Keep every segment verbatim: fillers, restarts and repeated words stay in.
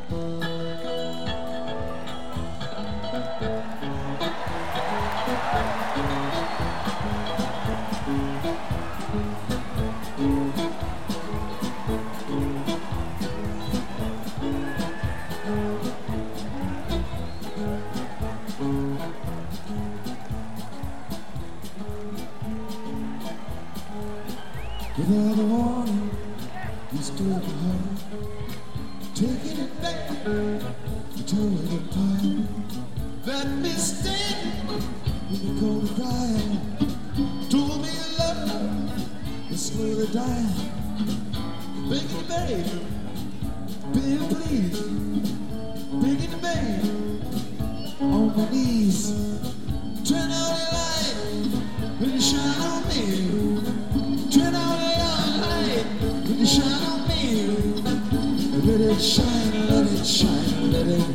Without a warning, you stole the heart, taking it back, you tore it apart. That mistake when you go to cry, told me your love is slowly dying. Begging baby, baby please, begging baby, on my knees. Turn on the light, when you shine on me. Turn on the light, when you shine on me. Let it shine, let it shine, let it.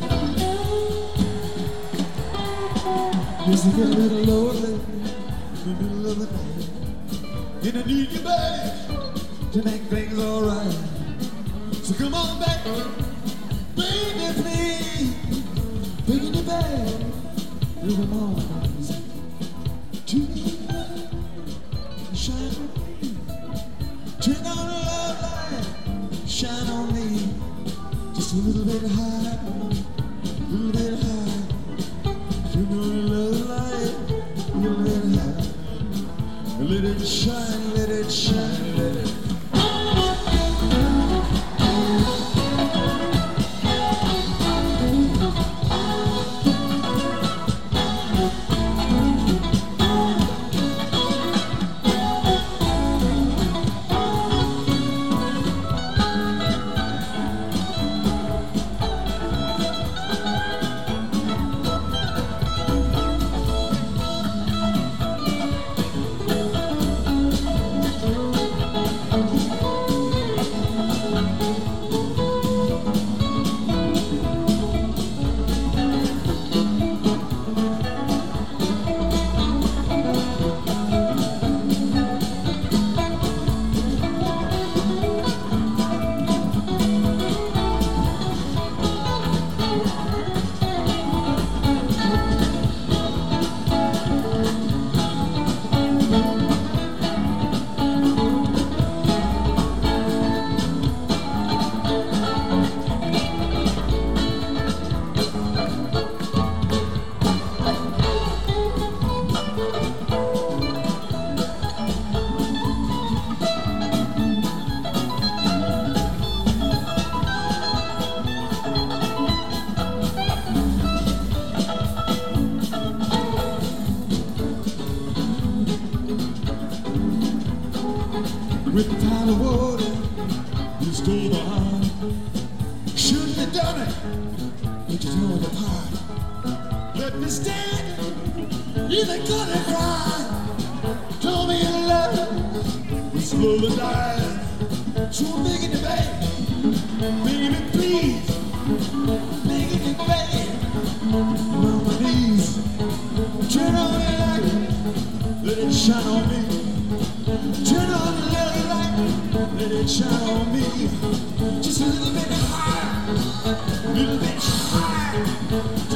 Used to get a little lonely in the middle of the night, and I need you, babe, to make things alright. So come on back, baby, please, bring it back through the mornings to me, shine on me. Turn on the love light, shine on me, just a little bit high, a little bit high. Turn on the love light, a little bit high. Let it shine, let it shine, let it. With the tide of water, you stole the heart. Shouldn't have done it, but you tore it apart. Let me stand, you they couldn't cry. Told me your love was slowly dying. So I'm begging you, babe, begging you, please, begging you, babe, on my knees. Turn on the light, let it shine on me. Turn on the light, let it shine on me. Just a little bit higher, a little bit higher.